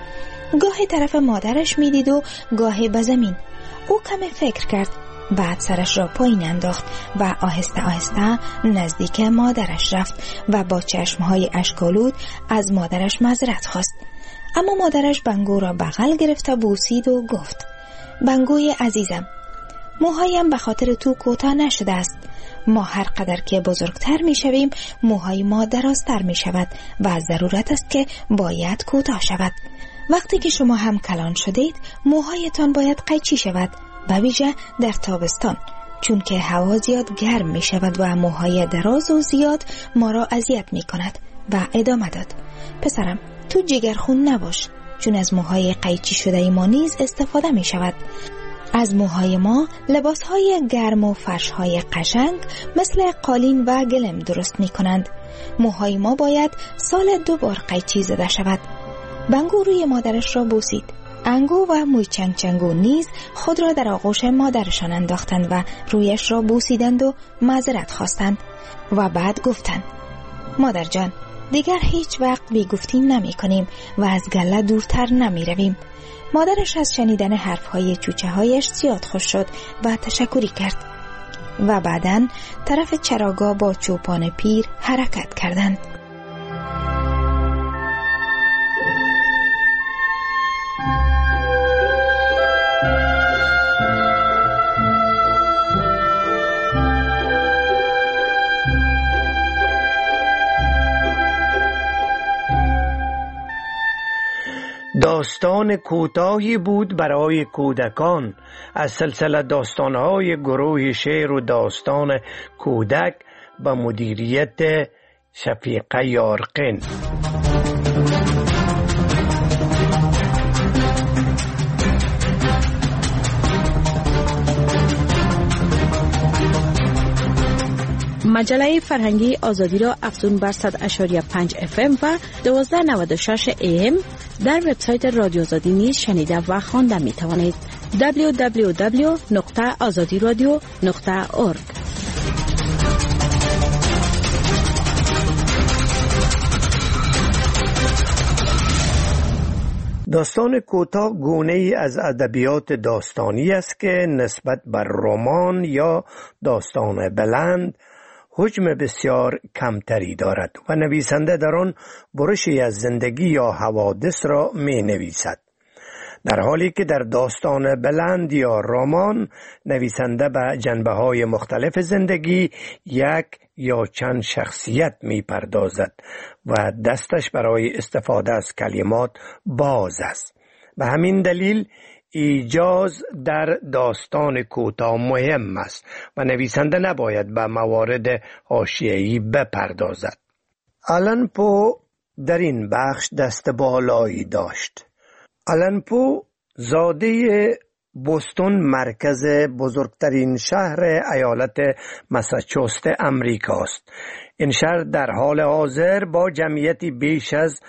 گاهی طرف مادرش می دید و گاهی به زمین. او کمی فکر کرد، بعد سرش را پایین انداخت و آهسته آهسته نزدیک مادرش رفت و با چشمهای اشک‌آلود از مادرش معذرت خواست. اما مادرش بنگو را بغل گرفت و بوسید و گفت: بنگوی عزیزم، موهایم به خاطر تو کوتاه نشده است. ما هر قدر که بزرگتر می شویم موهای ما درازتر می شود و ضرورت است که باید کوتاه شود. وقتی که شما هم کلان شدید موهایتان باید قیچی شود، به ویژه در تابستان، چون که هوا زیاد گرم می شود و موهای دراز و زیاد ما را اذیت می کند. و ادامه داد: پسرم، تو جگرخون نباش، چون از موهای قیچی شده ما نیز استفاده می شود. از موهای ما لباسهای گرم و فرشهای قشنگ مثل قالین و گلم درست می کنند. موهای ما باید سال دو بار قیچی زده شود. بنگو روی مادرش را بوسید. انگو و موی چنگ چنگو نیز خود را در آغوش مادرشان انداختند و رویش را بوسیدند و معذرت خواستند و بعد گفتند: مادر جان، دیگر هیچ وقت بیگفتی نمی کنیم و از گله دورتر نمی رویم. مادرش از شنیدن حرفهای چوچه هایش زیاد خوش شد و تشکری کرد و بعداً طرف چراگاه با چوپان پیر حرکت کردند.
داستان کوتاهی بود برای کودکان از سلسله داستانهای گروه شعر و داستان کودک به مدیریت شفیقه یارقین.
مجله فرهنگی آزادی را افزون بر صد و پنج اف ام و دویست و نود و شش ای ام در وبسایت رادیو آزادی نیز شنیده و خوانده می توانید. دبلیو دبلیو دبلیو نقطه آزادی رادیو نقطه اورگ.
داستان کوتاه گونه‌ای از ادبیات داستانی است که نسبت بر رمان یا داستان بلند حجم بسیار کمتری دارد و نویسنده در آن برشی از زندگی یا حوادث را می نویسد، در حالی که در داستان بلند یا رمان نویسنده به جنبه‌های مختلف زندگی یک یا چند شخصیت می پردازد و دستش برای استفاده از کلمات باز است. به همین دلیل ایجاز در داستان کوتاه مهم است و نویسنده نباید به موارد حاشیه‌ای بپردازد. آلن پو در این بخش دست بالایی داشت. آلن پو زاده بوستون، مرکز بزرگترین شهر ایالت ماساچوست امریکا است. این شهر در حال حاضر با جمعیتی بیش از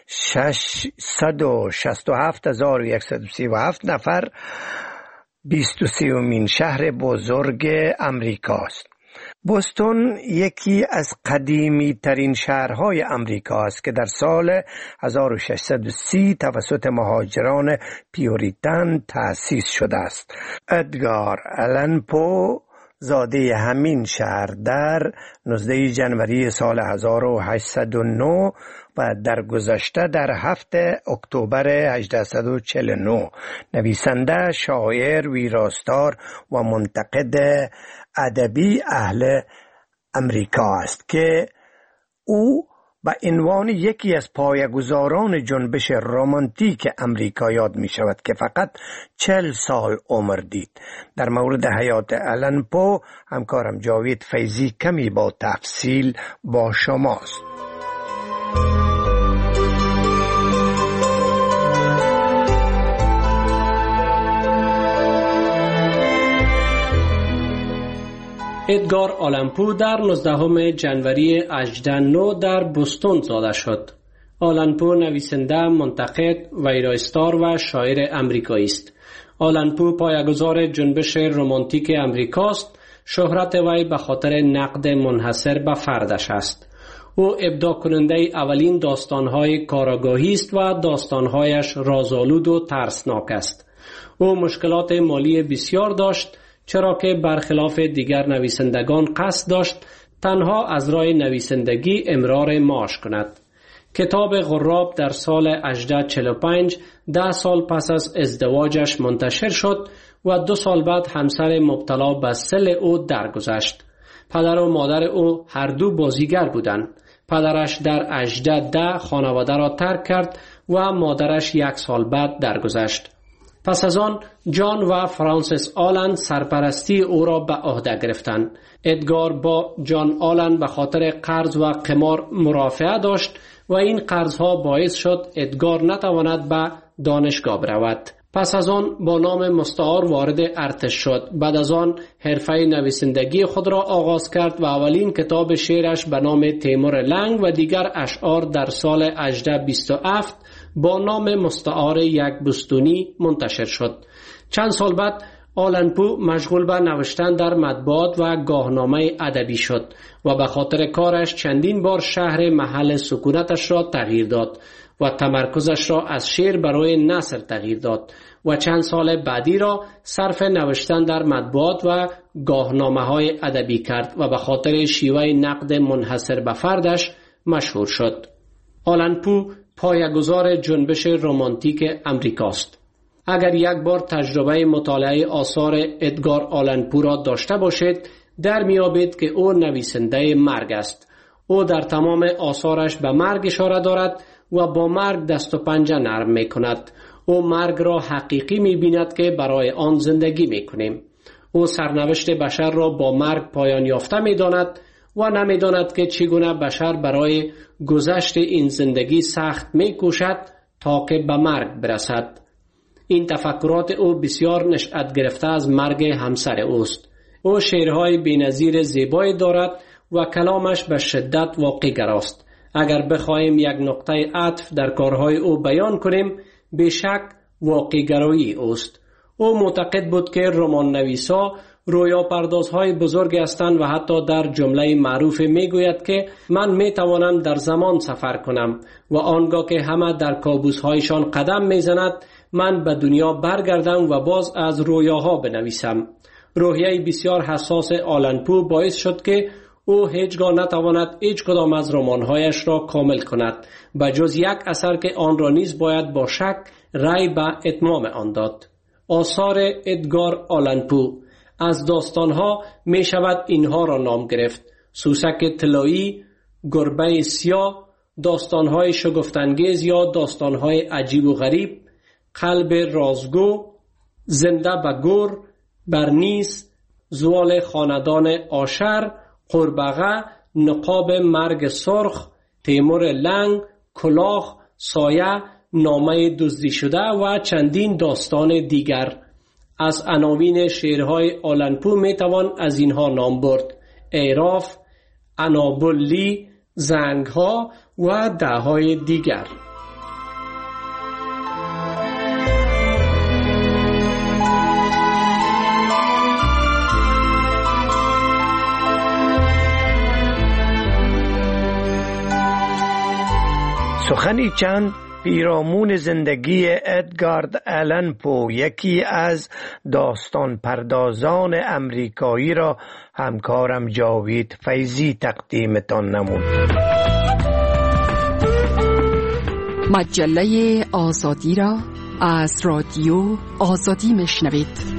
ششصد و شصت و هفت هزار و صد و سی و هفت نفر بیست و سومین شهر بزرگ امریکا است. بوستون یکی از قدیمی ترین شهرهای امریکا است که در سال هزار و ششصد و سی توسط مهاجران پیوریتن تأسیس شده است. ادگار آلن پو زاده همین شهر در نوزدهم ژانویه سال هزار و هشتصد و نه و در گذشته در هفتم اکتبر هجده و چهل و نه نویسنده، شاعر، ویراستار و منتقد ادبی اهل امریکا است که او به عنوان یکی از پایه‌گذاران جنبش رمانتیک امریکا یاد می شود که فقط چهل سال عمر دید. در مورد حیات آلن پو همکارم جاوید فیضی کمی با تفصیل با شماست.
ادگار آلن پو در نوزدهم ژانویه هزار و هشتصد و نه در بوستون زاده شد. آلن پو نویسنده، منتقد، ویراستار و شاعر امریکایی است. آلن پو پایه‌گذار جنبش رمانتیک امریکاست. شهرت وی به خاطر نقد منحصر به فردش است. او ابداع کننده اولین داستان‌های کاراگاهی است و داستان‌هایش رازآلود و ترسناک است. او مشکلات مالی بسیار داشت، چرا که برخلاف دیگر نویسندگان قصد داشت تنها از راه نویسندگی امرار معاش کند. کتاب غراب در سال هجده چهل و پنج ده سال پس از ازدواجش منتشر شد و دو سال بعد همسر مبتلا به سل او درگذشت. پدر و مادر او هر دو بازیگر بودند. پدرش در هجده ده خانواده را ترک کرد و مادرش یک سال بعد درگذشت. پس از آن جان و فرانسیس آلن سرپرستی او را به عهده گرفتند. ادگار با جان آلن به خاطر قرض و قمار مرافعه داشت و این قرضها باعث شد ادگار نتواند به دانشگاه برود. پس از آن با نام مستعار وارد ارتش شد. بعد از آن حرفه نویسندگی خود را آغاز کرد و اولین کتاب شعرش به نام تیمور لنگ و دیگر اشعار در سال هجده بیست و هفت با نام مستعار یک بستونی منتشر شد. چند سال بعد آلن پو مشغول به نوشتن در مطبوعات و گاهنامه ادبی شد و به خاطر کارش چندین بار شهر محل سکونتش را تغییر داد و تمرکزش را از شعر برای نثر تغییر داد و چند سال بعدی را صرف نوشتن در مطبوعات و گاهنامه های ادبی کرد و به خاطر شیوه نقد منحصر به فردش مشهور شد. آلن پو پایه‌گذار جنبش رمانتیک امریکاست. اگر یک بار تجربه مطالعه آثار ادگار آلن پو را داشته باشید، در میابید که او نویسنده مرگ است. او در تمام آثارش به مرگ اشاره دارد و با مرگ دست و پنجه نرم می کند. او مرگ را حقیقی می بیند که برای آن زندگی می کنیم. او سرنوشت بشر را با مرگ پایان یافته می داند و نمی داند که چگونه بشر برای گذشت این زندگی سخت می کوشد تا که به مرگ برسد. این تفکرات او بسیار نشأت گرفته از مرگ همسر اوست. او شعرهای بی‌نظیر زیبایی دارد و کلامش به شدت واقع‌گراست. اگر بخواهیم یک نقطه عطف در کارهای او بیان کنیم، بیشک واقع‌گرایی اوست. او معتقد بود که رمان نویسا رویا پردازهای بزرگ هستند و حتی در جمله معروف میگوید که من میتوانم در زمان سفر کنم و آنگاه که همه در کابوسهایشان قدم میزند، من به دنیا برگردم و باز از رویاها بنویسم. روحیه بسیار حساس آلن پو باعث شد که او هیچگاه نتواند هیچ کدام از رمانهایش را کامل کند، بجز یک اثر که آن را نیز باید با شک رأی به اتمام آن داد. آثار ادگار آلن پو. از داستانها می شود اینها را نام گرفت: سوسک طلایی، گربه سیاه، داستانهای شگفت‌انگیز یا داستانهای عجیب و غریب، قلب رازگو، زنده به گور، برنیس، زوال خاندان آشر، قربغه، نقاب مرگ سرخ، تیمور لنگ، کلاه، سایه، نامه دزدی شده و چندین داستان دیگر. از عناوین شعرهای آلن پو می توان از اینها نام برد: اعراف، انابلی، زنگها و دههای دیگر.
سخنی چند پیرامون زندگی ادگار آلن پو، یکی از داستان پردازان امریکایی، را همکارم جاوید فیضی تقدیمتان نمود.
مجله آزادی را از رادیو آزادی میشنوید.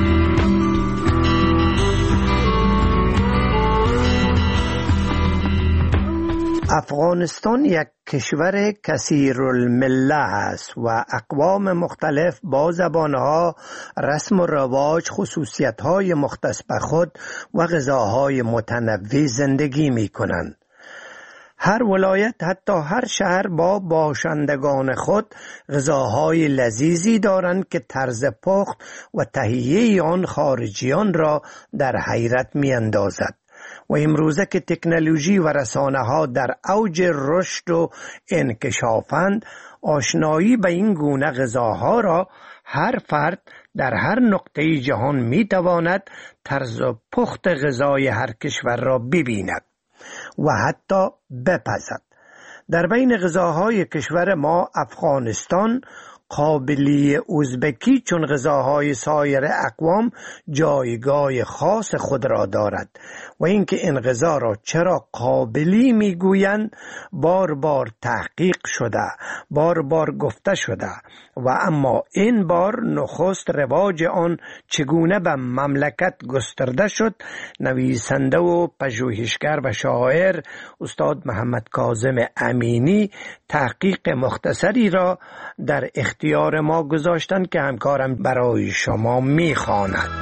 افغانستان یک کشور کثیرالمله است و اقوام مختلف با زبانها، رسم و رواج، خصوصیت‌های مختص به خود و غذاهای متنوع زندگی می‌کنند. هر ولایت، حتی هر شهر، با باشندگان خود غذاهای لذیذی دارند که طرز پخت و تهیه آن خارجیان را در حیرت می‌اندازد. و امروزه که تکنولوژی و رسانه ها در اوج رشد و انکشافند، آشنایی به این گونه غذاها را هر فرد در هر نقطه جهان می تواند طرز پخت غذای هر کشور را ببیند و حتی بپزد. در بین غذاهای کشور ما افغانستان قابلی ازبکی چون غذاهای سایر اقوام جایگاه خاص خود را دارد و اینکه این غذا را چرا قابلی میگویند بار بار تحقیق شده، بار بار گفته شده و اما این بار نخست رواج آن چگونه به مملکت گسترده شد نویسنده و پژوهشگر و شاعر استاد محمد کاظم امینی تحقیق مختصری را در اختیار ما گذاشتند که همکارم برای شما میخواند.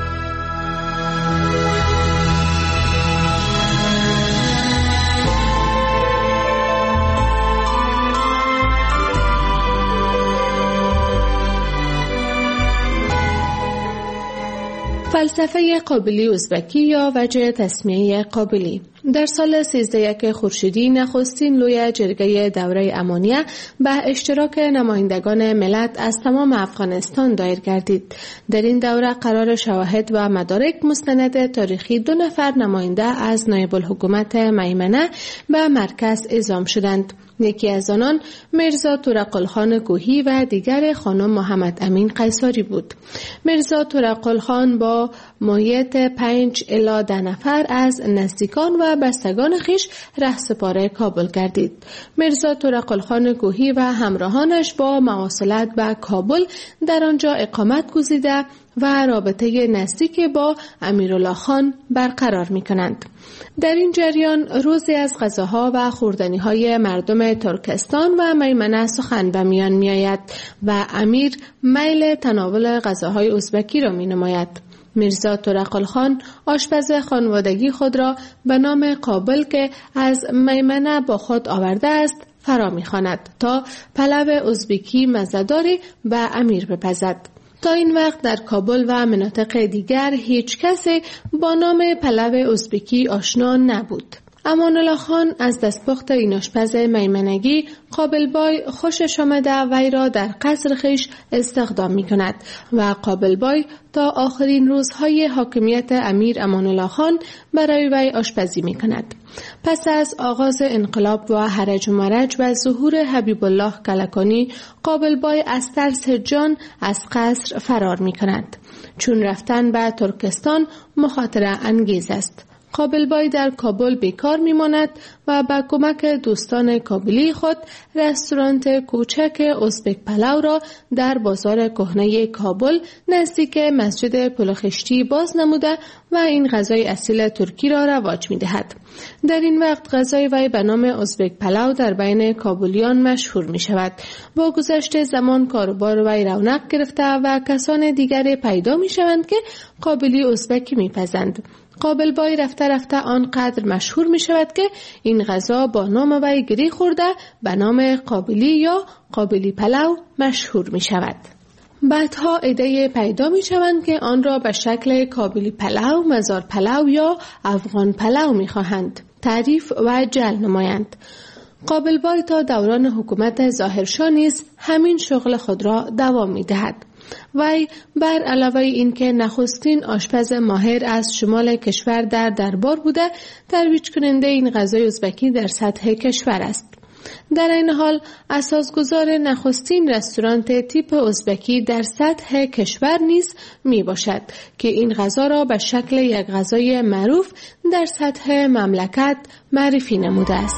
فلسفه قابلی ازبکی یا وجه تسمیه قابلی. در سال سیزده یک خورشیدی نخستین لوی جرگه دوره امانیه به اشتراک نمایندگان ملت از تمام افغانستان دایر گردید. در این دوره قرار شواهد و مدارک مستند تاریخی دو نفر نماینده از نایب الحکومت میمنه به مرکز اعزام شدند. یکی از آنان مرزا تورقل خان کوهی و دیگر خانم محمد امین قیصاری بود. مرزا تورقل خان با مایت پنج الی ده نفر از نزدیکان و بستگان خیش رهسپار کابل گردید. مرزا تورقل خان کوهی و همراهانش با مواصلت به کابل در آنجا اقامت گزیده و رابطه نزدیک با امیرالله خان برقرار می کنند. در این جریان روزی از غذاها و خوردنی‌های مردم ترکستان و میمنه سخن به میان می آید و امیر میل تناول غذاهای ازبکی را می نماید. میرزا تورقل خان آشپز خانوادگی خود را به نام قابل که از میمنه با خود آورده است فرا می خواند تا پلو ازبکی مزه‌داری به امیر بپزد. تا این وقت در کابل و مناطق دیگر هیچ کسی با نام پلو ازبکی آشنا نبود. امان الله خان از دستپخت این آشپز میمنگی قابل بای خوشش آمده وی را در قصر خویش استخدام می کند و قابل بای تا آخرین روزهای حاکمیت امیر امان الله خان برای وی آشپزی می کند. پس از آغاز انقلاب و هرج و مرج و ظهور حبیب الله کلکانی قابل بای از ترس جان از قصر فرار می کند. چون رفتن به ترکستان مخاطره انگیز است. قابل بای در کابل بیکار میماند و با کمک دوستان کابلی خود رستوران کوچک ازبک پلو را در بازار کهنه کابل نزدیک مسجد پلخشتی باز نموده و این غذای اصیل ترکی را رواج میدهد. در این وقت غذای وی به نام ازبک پلو در بین کابلیان مشهور می شود. با گذشت زمان کاروبار وی رونق گرفته و کسان دیگر پیدا می شوند که قابلی ازبکی می پزند. قابل بای رفته رفته آنقدر مشهور می شود که این غذا با نام وی گری خورده به نام قابلی یا قابلی پلو مشهور می شود. بعدها ایده پیدا می شوند که آن را به شکل قابلی پلو، مزار پلو یا افغان پلو می خواهند تعریف و جل نمایند. قابل بای تا دوران حکومت ظاهرشاه نیز همین شغل خود را دوام می دهد. وی بر علاوه این که نخستین آشپز ماهر از شمال کشور در دربار بوده، ترویج کننده این غذای ازبکی در سطح کشور است. در این حال اساسگزار نخستین رستوران تیپ ازبکی در سطح کشور نیز می باشد که این غذا را به شکل یک غذای معروف در سطح مملکت معرفی نموده است.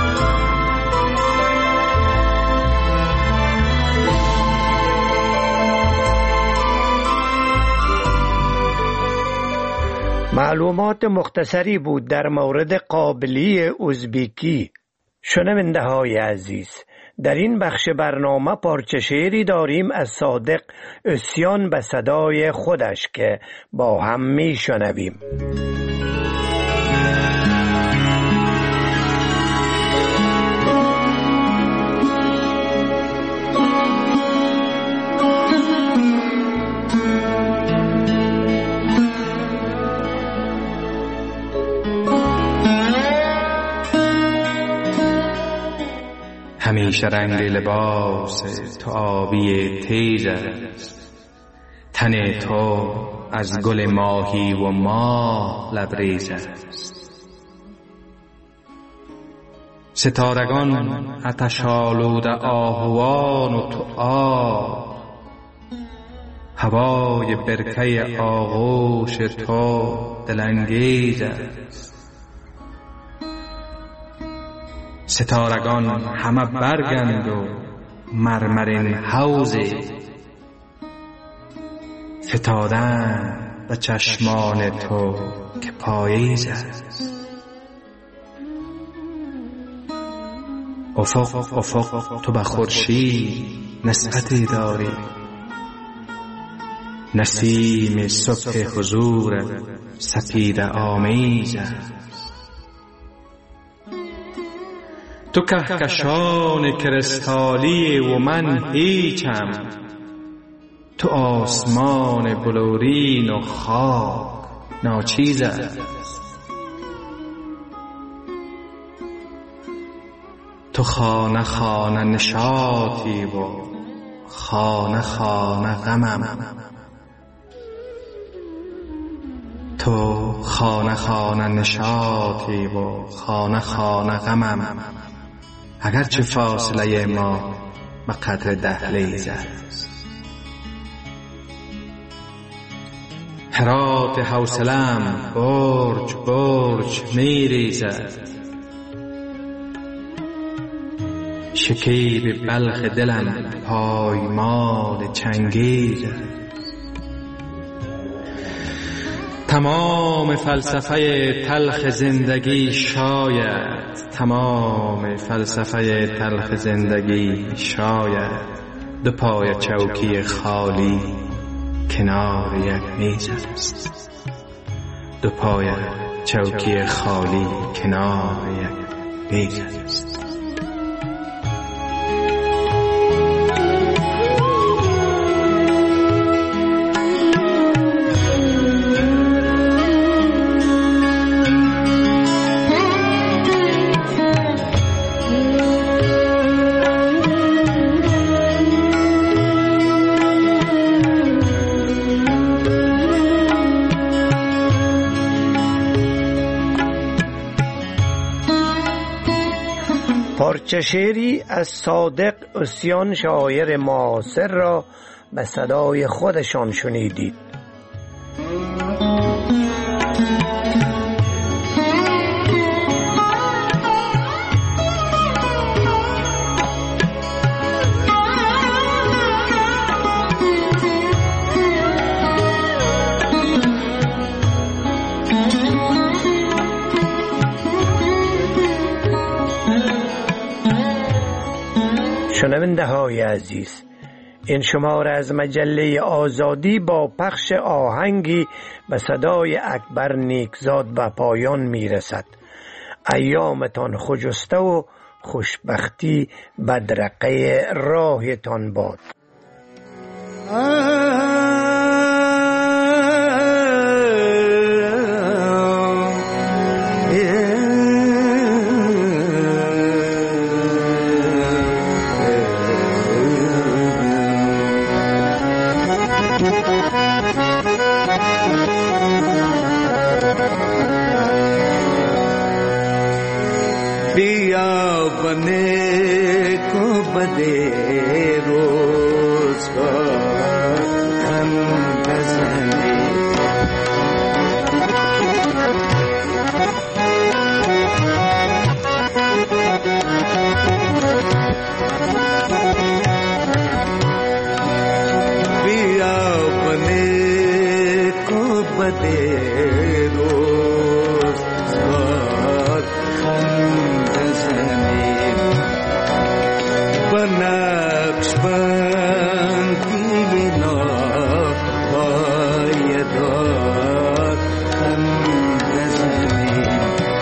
معلومات مختصری بود در مورد قابلی ازبکی. شنونده های عزیز، در این بخش برنامه پارچه شعری داریم از صادق عصیان به صدای خودش که با هم می شنویم.
همیشه رنگ لباس تو آبی تیز است، تن تو از گل ماهی و ماه لبریز است. ستارگان آتش آلوده آهوان و تو آب، هوای برکه آغوش تو دلانگیز است. ستارگان همه برگند و مرمرین حوضی، فتادن به چشمان تو که پاییز است. افق افق تو به خورشید نسبتی داری، نسیم صبح حضور سپید آمیز است. تو کهکشان کرستالی و من هیچم، تو آسمان بلورین و خاک ناچیز است. تو خانه خانه نشاطی و خانه خانه غمم، تو خانه خانه نشاطی و خانه خانه غمم، اگرچه فاصله ما به قدر دهلیز است. هرات حوصله‌ام برج برج می‌ریزد، شکیب بلخ دلم پایمال چنگیز است. تمام فلسفه تلخ زندگی شاید، تمام فلسفه تلخ زندگی شاید دو پای چوکی خالی کنار یک میز است. دو پای چوکی خالی کنار یک میز است.
پارچه شعری از صادق عصیان شاعر معاصر را به صدای خودشان شنیدید. شنونده های عزیز، این شماره از مجله آزادی با پخش آهنگی به صدای اکبر نیکزاد به پایان می رسد. ایامتان خجسته و خوشبختی بدرقه راهتان باد.
بیا بنے کو بدے روز کا ہم بزنے بیا بنے کو بدے روز کا ہم بنقش بندی بنا پایدار هم بزنیم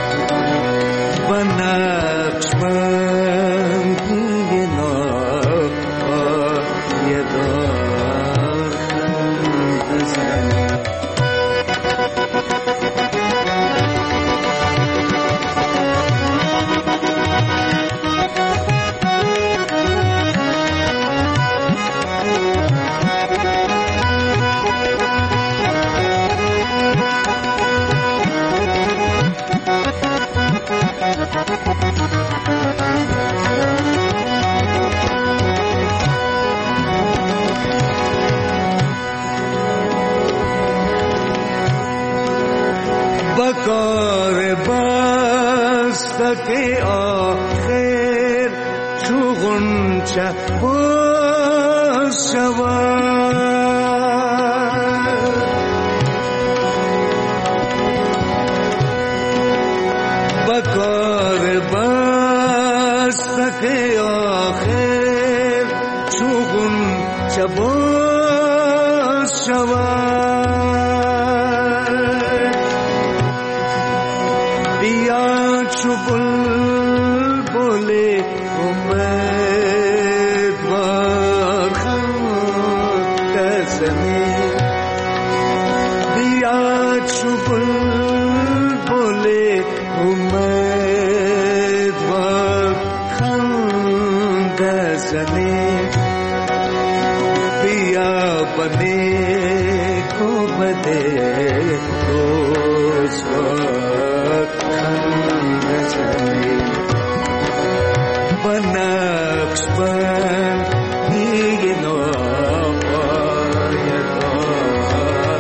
بنقش بندی بنا پایدار هم بزنیم Thank you. بکار بسته که آخر چو غنچه باز شود بکار بسته که آخر چو غنچه باز شود بیا چو بلبل امیدوار خواند زمین بیا چو بلبل امیدوار خواند زمین بیا بنے کو بدے روزگار بنقش بن دیگه ناپایدار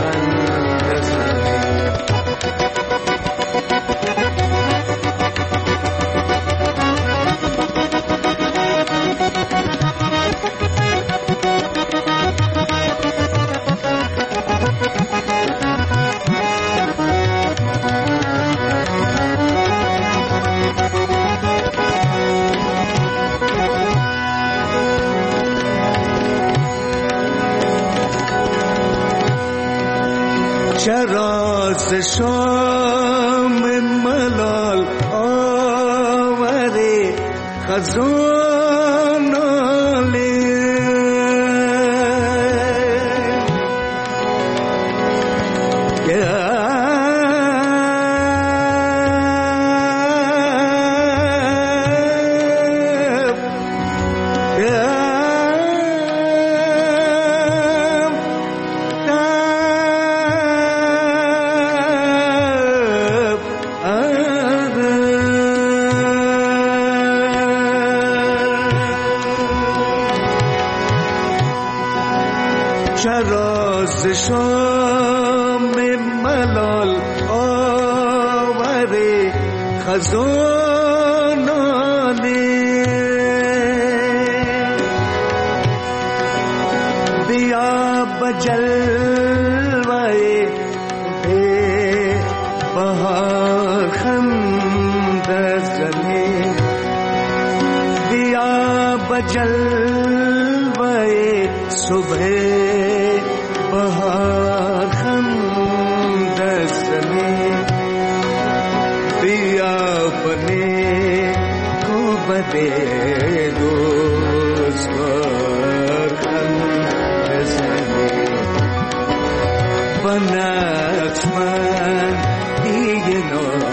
چرا ز شام ملال آوره خزان آله چرا ز شام ملال آوره خزانانه بیا بجلوه بهار خند زمین بیا بجلوه صبح بهار خند زمین بیا بنے کو بدے روزگار خند زمین بنقش من دیگه نو